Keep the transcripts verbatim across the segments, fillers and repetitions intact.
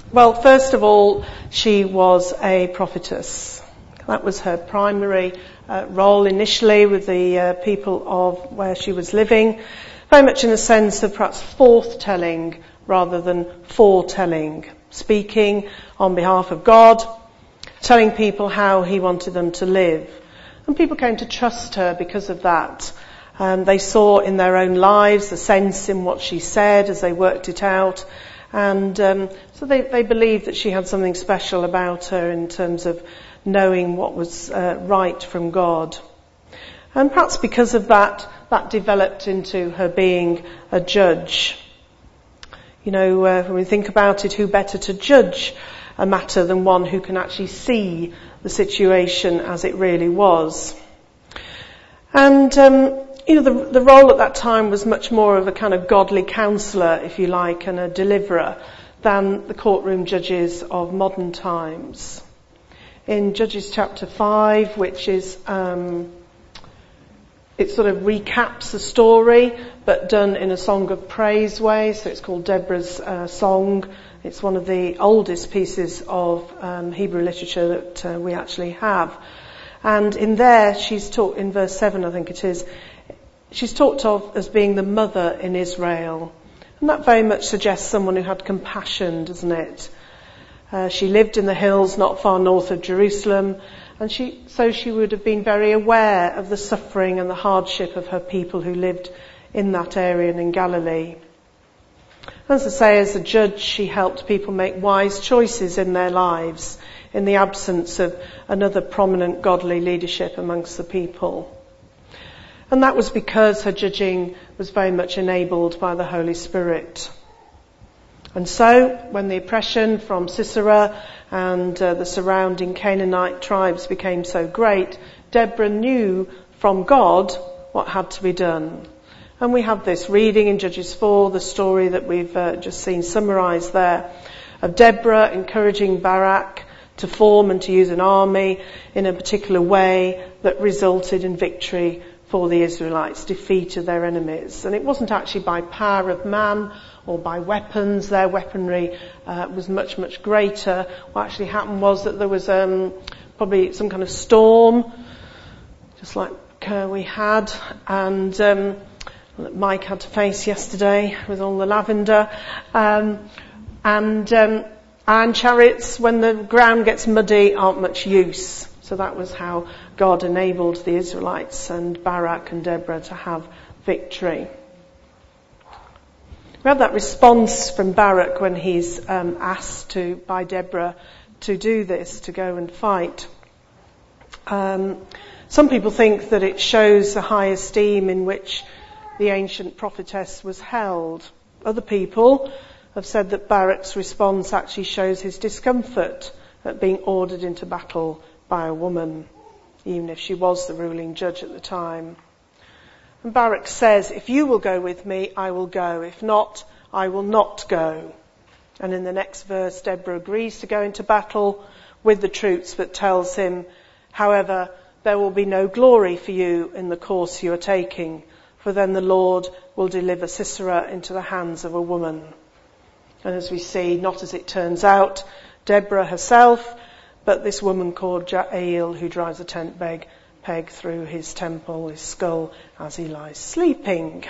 Well, first of all, she was a prophetess. That was her primary uh, role initially with the uh, people of where she was living, very much in the sense of perhaps forth-telling rather than foretelling, speaking on behalf of God, telling people how he wanted them to live. And people came to trust her because of that. Um, they saw in their own lives the sense in what she said as they worked it out. And um, so they, they believed that she had something special about her in terms of knowing what was uh, right from God. And perhaps because of that, that developed into her being a judge. You know, uh, when we think about it, who better to judge a matter than one who can actually see the situation as it really was. And, um, you know, the, the role at that time was much more of a kind of godly counsellor, if you like, and a deliverer than the courtroom judges of modern times. In Judges chapter five, which is, um, it sort of recaps the story, but done in a song of praise way, so it's called Deborah's uh, Song. It's one of the oldest pieces of um, Hebrew literature that uh, we actually have. And in there, she's talked, in verse seven I think it is, she's talked of as being the mother in Israel. And that very much suggests someone who had compassion, doesn't it? Uh, she lived in the hills not far north of Jerusalem, and she, so she would have been very aware of the suffering and the hardship of her people who lived in that area and in Galilee. As I say, as a judge, she helped people make wise choices in their lives in the absence of another prominent godly leadership amongst the people. And that was because her judging was very much enabled by the Holy Spirit. And so, when the oppression from Sisera and uh, the surrounding Canaanite tribes became so great, Deborah knew from God what had to be done. And we have this reading in Judges four, the story that we've uh, just seen summarised there, of Deborah encouraging Barak to form and to use an army in a particular way that resulted in victory for the Israelites, defeat of their enemies. And it wasn't actually by power of man or by weapons. Their weaponry uh, was much, much greater. What actually happened was that there was um, probably some kind of storm, just like uh, we had, and um, that Mike had to face yesterday with all the lavender. Um, and um, iron chariots, when the ground gets muddy, aren't much use. So that was how God enabled the Israelites and Barak and Deborah to have victory. We have that response from Barak when he's um, asked to by Deborah to do this, to go and fight. Um, some people think that it shows the high esteem in which the ancient prophetess was held. Other people have said that Barak's response actually shows his discomfort at being ordered into battle by a woman, even if she was the ruling judge at the time. And Barak says, if you will go with me, I will go. If not, I will not go. And in the next verse, Deborah agrees to go into battle with the troops, but tells him, however, there will be no glory for you in the course you are taking, for then the Lord will deliver Sisera into the hands of a woman. And as we see, not as it turns out, Deborah herself, but this woman called Jael, who drives a tent peg, peg through his temple, his skull, as he lies sleeping.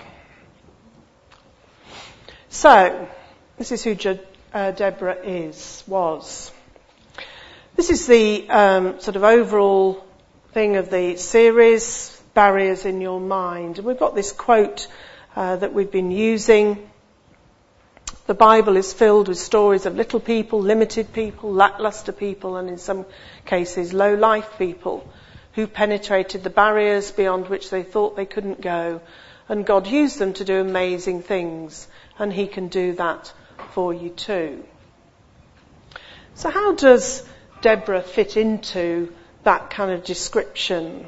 So, this is who Je- uh, Deborah is, was. This is the um, sort of overall thing of the series, Barriers in Your Mind. And we've got this quote uh, that we've been using. The Bible is filled with stories of little people, limited people, lackluster people, and in some cases low-life people who penetrated the barriers beyond which they thought they couldn't go. And God used them to do amazing things, and he can do that for you too. So how does Deborah fit into that kind of description?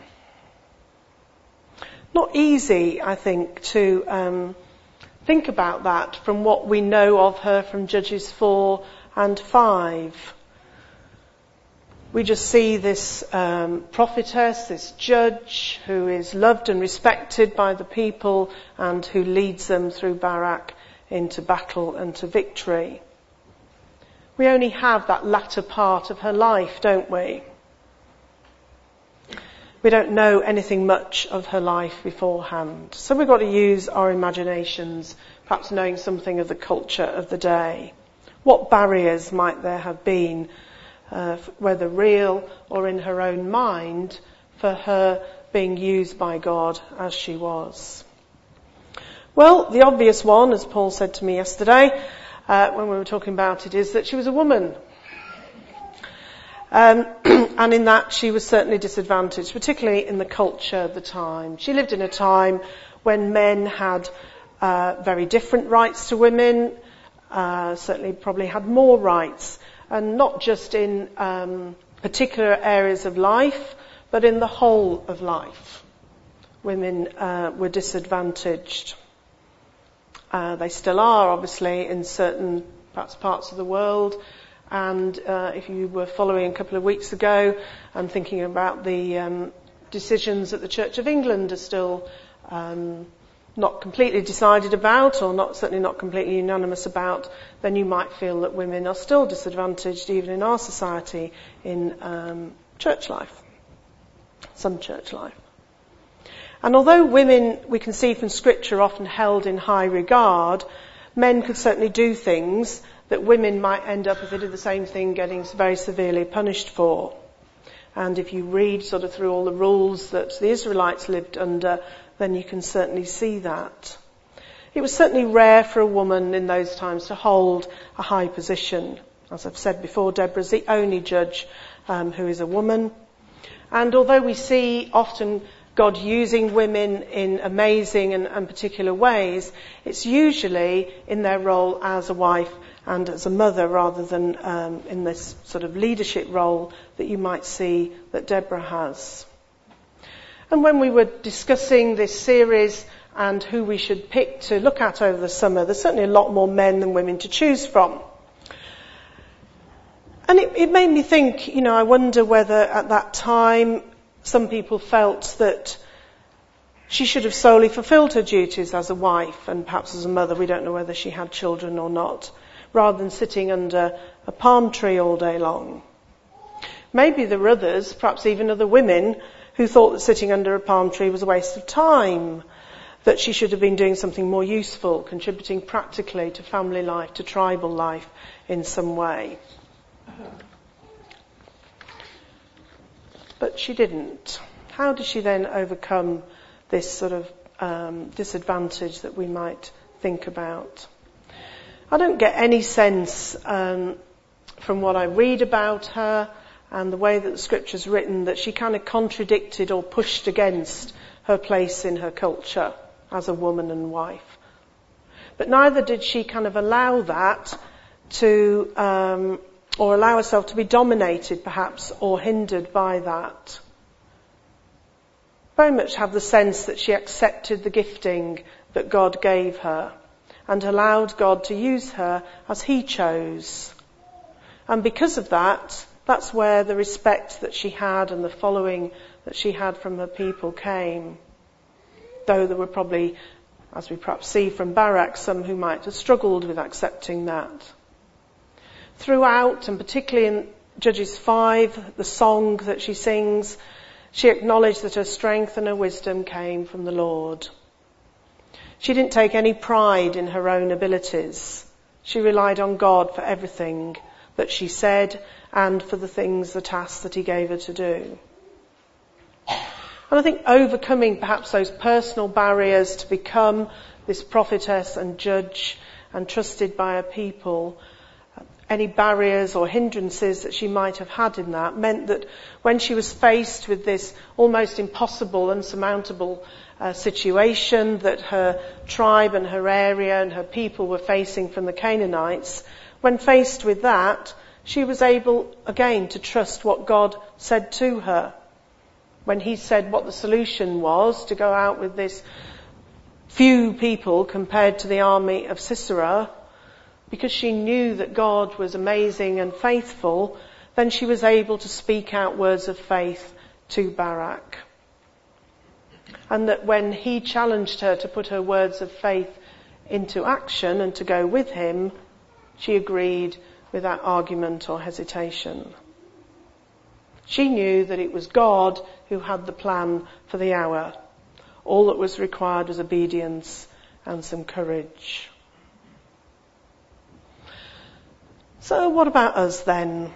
Not easy, I think, to um, think about that from what we know of her from Judges four and five. We just see this um, prophetess, this judge, who is loved and respected by the people and who leads them through Barak into battle and to victory. We only have that latter part of her life, don't we? We don't know anything much of her life beforehand. So we've got to use our imaginations, perhaps knowing something of the culture of the day. What barriers might there have been, uh, whether real or in her own mind, for her being used by God as she was? Well, the obvious one, as Paul said to me yesterday, uh, when we were talking about it, is that she was a woman. Um, and in that she was certainly disadvantaged, particularly in the culture of the time. She lived in a time when men had uh, very different rights to women, uh, certainly probably had more rights, and not just in um, particular areas of life, but in the whole of life. Women uh, were disadvantaged. Uh, they still are, obviously, in certain perhaps parts of the world. And uh, if you were following a couple of weeks ago and thinking about the um, decisions that the Church of England are still um, not completely decided about, or not certainly not completely unanimous about, then you might feel that women are still disadvantaged even in our society in um, church life, some church life. And although women, we can see from Scripture, are often held in high regard, men could certainly do things that women might end up, if they did the same thing, getting very severely punished for. And if you read sort of through all the rules that the Israelites lived under, then you can certainly see that. It was certainly rare for a woman in those times to hold a high position. As I've said before, Deborah's the only judge um, who is a woman. And although we see often God using women in amazing and, and particular ways, it's usually in their role as a wife and as a mother, rather than um, in this sort of leadership role that you might see that Deborah has. And when we were discussing this series and who we should pick to look at over the summer, there's certainly a lot more men than women to choose from. And it, it made me think, you know, I wonder whether at that time some people felt that she should have solely fulfilled her duties as a wife and perhaps as a mother. We don't know whether she had children or not, rather than sitting under a palm tree all day long. Maybe there were others, perhaps even other women, who thought that sitting under a palm tree was a waste of time, that she should have been doing something more useful, contributing practically to family life, to tribal life in some way. But she didn't. How did she then overcome this sort of um, disadvantage that we might think about? I don't get any sense um, from what I read about her and the way that the Scripture's written that she kind of contradicted or pushed against her place in her culture as a woman and wife. But neither did she kind of allow that to, um, or allow herself to be dominated perhaps or hindered by that. Very much have the sense that she accepted the gifting that God gave her and allowed God to use her as he chose. And because of that, that's where the respect that she had and the following that she had from her people came. Though there were probably, as we perhaps see from Barak, some who might have struggled with accepting that. Throughout, and particularly in Judges five, the song that she sings, she acknowledged that her strength and her wisdom came from the Lord. She didn't take any pride in her own abilities. She relied on God for everything that she said and for the things, the tasks that he gave her to do. And I think overcoming perhaps those personal barriers to become this prophetess and judge and trusted by her people, any barriers or hindrances that she might have had in that meant that when she was faced with this almost impossible, unsurmountable uh, situation that her tribe and her area and her people were facing from the Canaanites, when faced with that, she was able again to trust what God said to her. When he said what the solution was, to go out with this few people compared to the army of Sisera, because she knew that God was amazing and faithful, then she was able to speak out words of faith to Barak. And that when he challenged her to put her words of faith into action and to go with him, she agreed without argument or hesitation. She knew that it was God who had the plan for the hour. All that was required was obedience and some courage. So what about us then?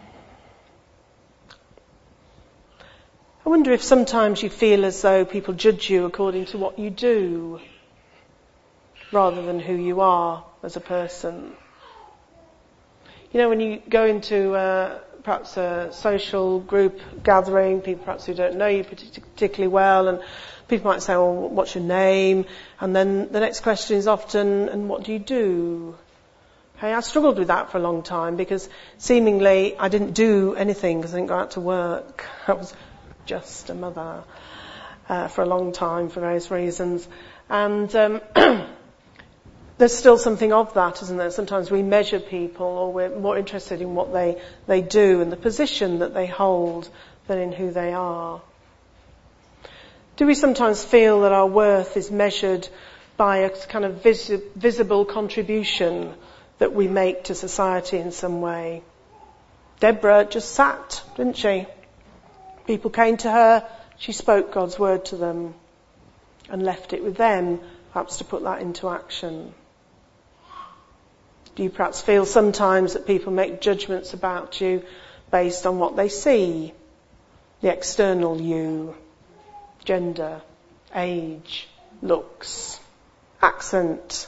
I wonder if sometimes you feel as though people judge you according to what you do, rather than who you are as a person. You know, when you go into uh, perhaps a social group gathering, people perhaps who don't know you particularly well, and people might say, well, what's your name? And then the next question is often, and what do you do? Okay, I struggled with that for a long time because seemingly I didn't do anything because I didn't go out to work. I was just a mother uh, for a long time for various reasons. And um, there's still something of that, isn't there? Sometimes we measure people, or we're more interested in what they, they do and the position that they hold than in who they are. Do we sometimes feel that our worth is measured by a kind of vis- visible contribution that we make to society in some way? Deborah just sat, didn't she? People came to her, she spoke God's word to them and left it with them, perhaps to put that into action. Do you perhaps feel sometimes that people make judgments about you based on what they see? The external you, gender, age, looks, accent.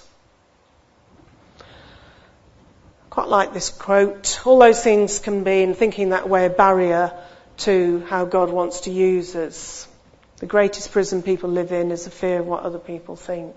Quite like this quote. All those things can be, in thinking that way, a barrier to how God wants to use us. The greatest prison people live in is the fear of what other people think.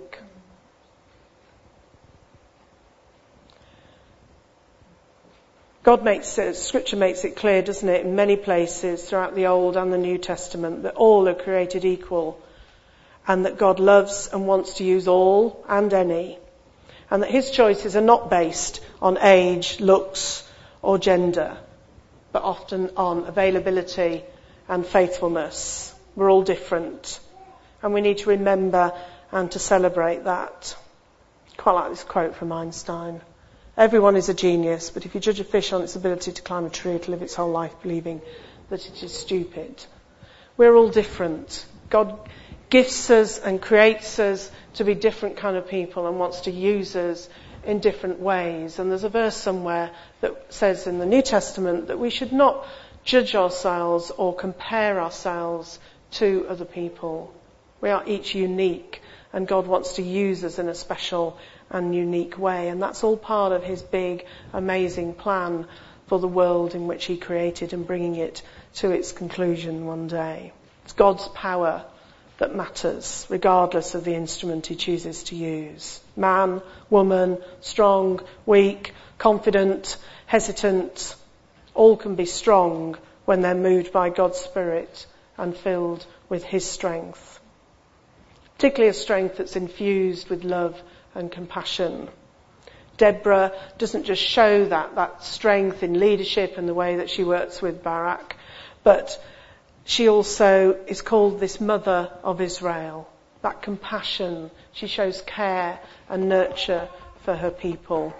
God makes it, Scripture makes it clear, doesn't it, in many places throughout the Old and the New Testament, that all are created equal, and that God loves and wants to use all and any, and that his choices are not based on age, looks or gender, but often on availability and faithfulness. We're all different, and we need to remember and to celebrate that. Quite like this quote from Einstein. Everyone is a genius, but if you judge a fish on its ability to climb a tree, it'll live its whole life believing that it is stupid. We're all different. God gifts us and creates us to be different kind of people and wants to use us in different ways. And there's a verse somewhere that says in the New Testament that we should not judge ourselves or compare ourselves to other people. We are each unique, and God wants to use us in a special and unique way. And that's all part of his big, amazing plan for the world in which he created and bringing it to its conclusion one day. It's God's power that matters, regardless of the instrument he chooses to use. Man, woman, strong, weak, confident, hesitant, all can be strong when they're moved by God's Spirit and filled with his strength. Particularly a strength that's infused with love and compassion. Deborah doesn't just show that, that strength in leadership and the way that she works with Barak, but she also is called this mother of Israel. That compassion, she shows care and nurture for her people.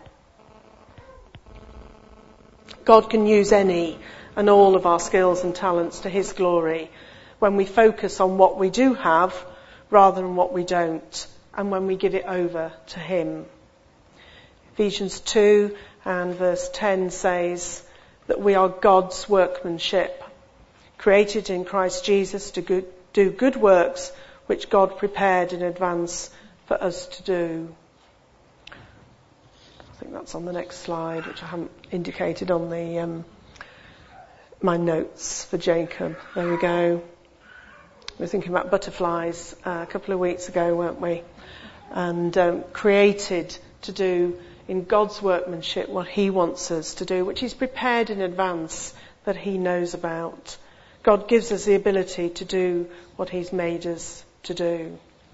God can use any and all of our skills and talents to his glory when we focus on what we do have rather than what we don't, and when we give it over to him. Ephesians two and verse ten says that we are God's workmanship, created in Christ Jesus to good, do good works which God prepared in advance for us to do. I think that's on the next slide, which I haven't indicated on the um, my notes for Jacob. There we go. We were thinking about butterflies uh, a couple of weeks ago, weren't we? And um, created to do in God's workmanship what he wants us to do, which he's prepared in advance, that he knows about. God gives us the ability to do what he's made us to do.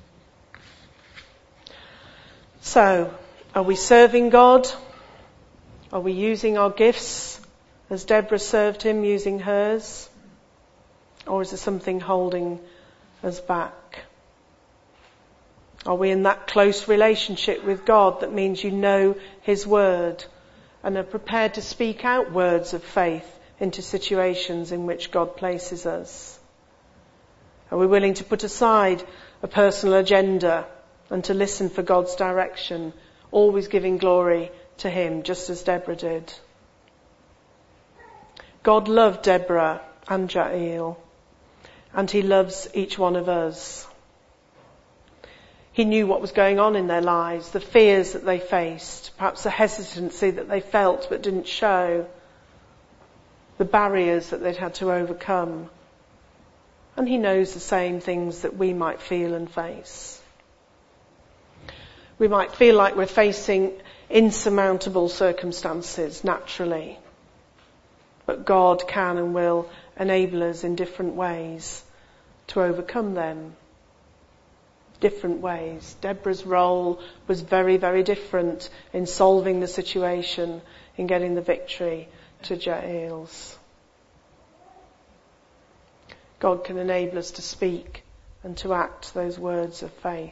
So, are we serving God? Are we using our gifts as Deborah served him using hers? Or is there something holding us back? Are we in that close relationship with God that means you know his word and are prepared to speak out words of faith into situations in which God places us? Are we willing to put aside a personal agenda and to listen for God's direction, always giving glory to him, just as Deborah did? God loved Deborah and Jael, and he loves each one of us. He knew what was going on in their lives, the fears that they faced, perhaps the hesitancy that they felt but didn't show, the barriers that they'd had to overcome. And he knows the same things that we might feel and face. We might feel like we're facing insurmountable circumstances naturally, but God can and will enable us in different ways to overcome them. Different ways. Deborah's role was very, very different in solving the situation, in getting the victory to Jael's. God can enable us to speak and to act those words of faith.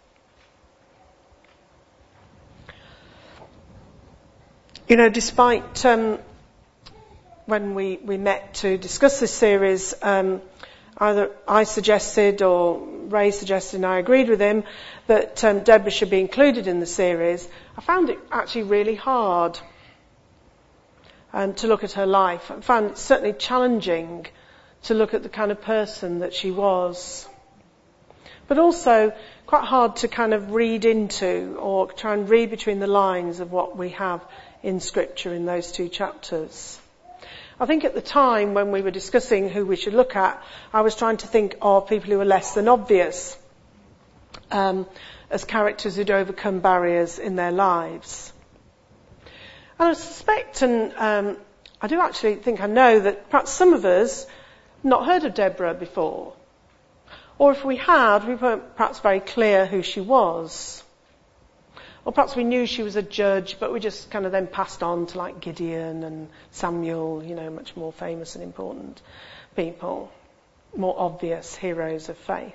You know, despite um, when we, we met to discuss this series, um, either I suggested or Ray suggested, and I agreed with him, that um, Deborah should be included in the series. I found it actually really hard um, to look at her life. I found it certainly challenging to look at the kind of person that she was. But also quite hard to kind of read into or try and read between the lines of what we have in Scripture in those two chapters. I think at the time when we were discussing who we should look at, I was trying to think of people who were less than obvious um, as characters who'd overcome barriers in their lives. And I suspect, and um, I do actually think I know, that perhaps some of us not heard of Deborah before. Or if we had, we weren't perhaps very clear who she was. Or perhaps we knew she was a judge, but we just kind of then passed on to like Gideon and Samuel, you know, much more famous and important people, more obvious heroes of faith.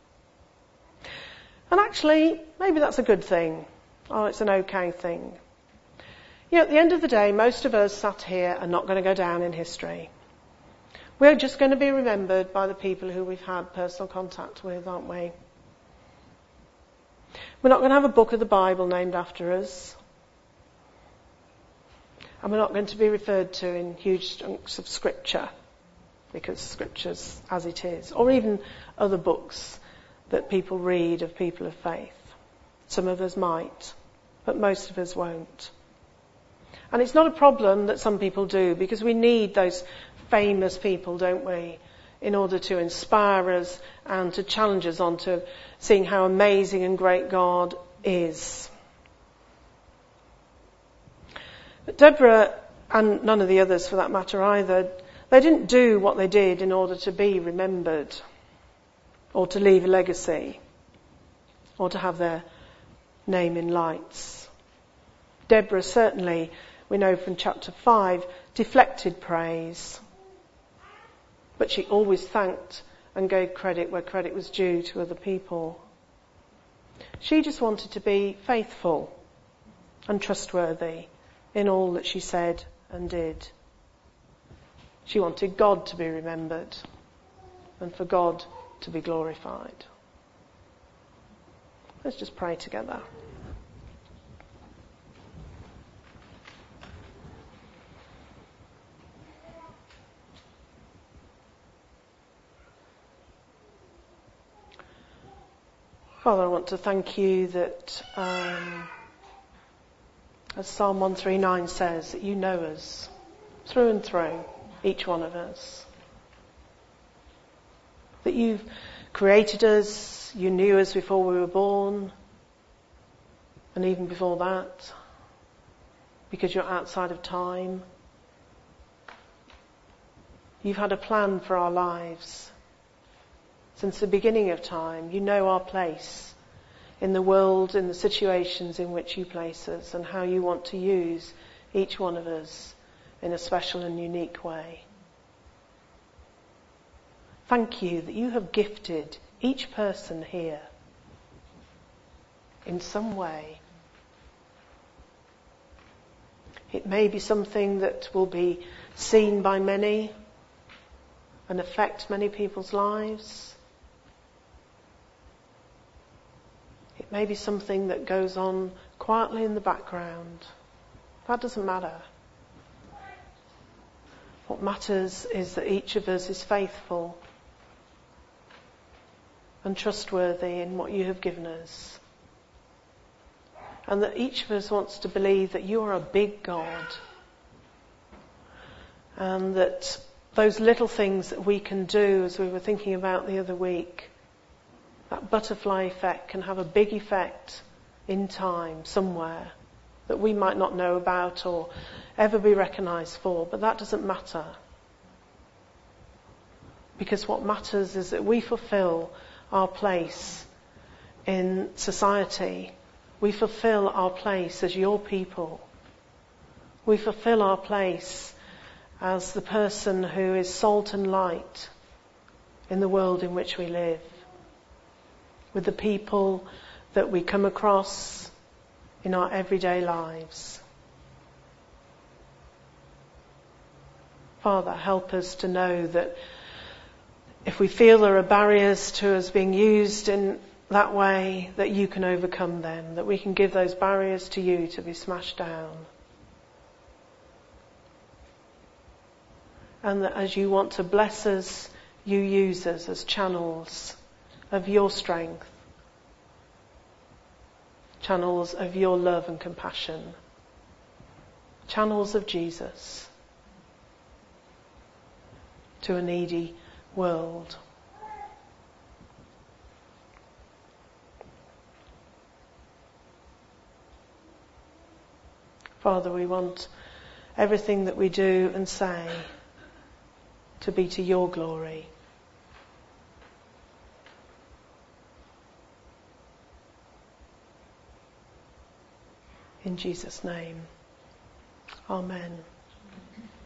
And actually, maybe that's a good thing. Oh, it's an okay thing. You know, at the end of the day, most of us sat here are not going to go down in history. We're just going to be remembered by the people who we've had personal contact with, aren't we? We're not going to have a book of the Bible named after us. And we're not going to be referred to in huge chunks of Scripture, because Scripture's as it is. Or even other books that people read of people of faith. Some of us might, but most of us won't. And it's not a problem that some people do, because we need those famous people, don't we, in order to inspire us and to challenge us on to seeing how amazing and great God is. But Deborah, and none of the others for that matter either, they didn't do what they did in order to be remembered or to leave a legacy or to have their name in lights. Deborah certainly, we know from chapter five, deflected praise. But she always thanked and gave credit where credit was due to other people. She just wanted to be faithful and trustworthy in all that she said and did. She wanted God to be remembered and for God to be glorified. Let's just pray together. Father, I want to thank you that, um, as Psalm one thirty-nine says, that you know us through and through, each one of us. That you've created us, you knew us before we were born, and even before that, because you're outside of time. You've had a plan for our lives. Since the beginning of time, you know our place in the world, in the situations in which you place us, and how you want to use each one of us in a special and unique way. Thank you that you have gifted each person here in some way. It may be something that will be seen by many and affect many people's lives. It may be something that goes on quietly in the background. That doesn't matter. What matters is that each of us is faithful and trustworthy in what you have given us. And that each of us wants to believe that you are a big God. And that those little things that we can do, as we were thinking about the other week, that butterfly effect can have a big effect in time, somewhere, that we might not know about or ever be recognised for, but that doesn't matter. Because what matters is that we fulfil our place in society. We fulfil our place as your people. We fulfil our place as the person who is salt and light in the world in which we live, with the people that we come across in our everyday lives. Father, help us to know that if we feel there are barriers to us being used in that way, that you can overcome them, that we can give those barriers to you to be smashed down. And that as you want to bless us, you use us as channels of your strength, channels of your love and compassion, channels of Jesus to a needy world. Father, we want everything that we do and say to be to your glory. In Jesus' name. Amen.